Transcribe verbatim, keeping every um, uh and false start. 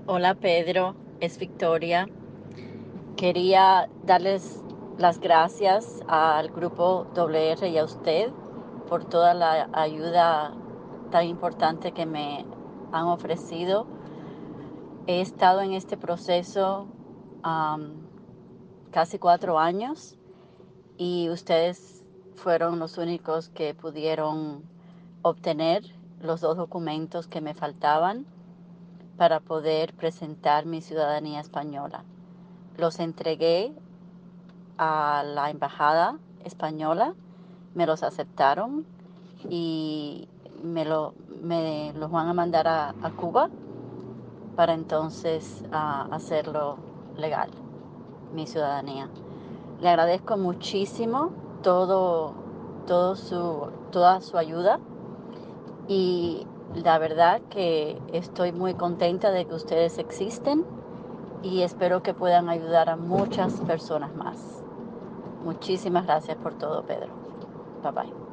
Hola Pedro, es Victoria. Quería darles las gracias al grupo W R y a usted por toda la ayuda tan importante que me han ofrecido. He estado en este proceso um, casi cuatro años y ustedes fueron los únicos que pudieron obtener los dos documentos que me faltaban para poder presentar mi ciudadanía española. Los entregué a la embajada española, me los aceptaron y me, lo, me los van a mandar a, a Cuba para entonces uh, hacerlo legal, mi ciudadanía. Le agradezco muchísimo todo, todo su, toda su ayuda y la verdad que estoy muy contenta de que ustedes existen y espero que puedan ayudar a muchas personas más. Muchísimas gracias por todo, Pedro. Bye bye.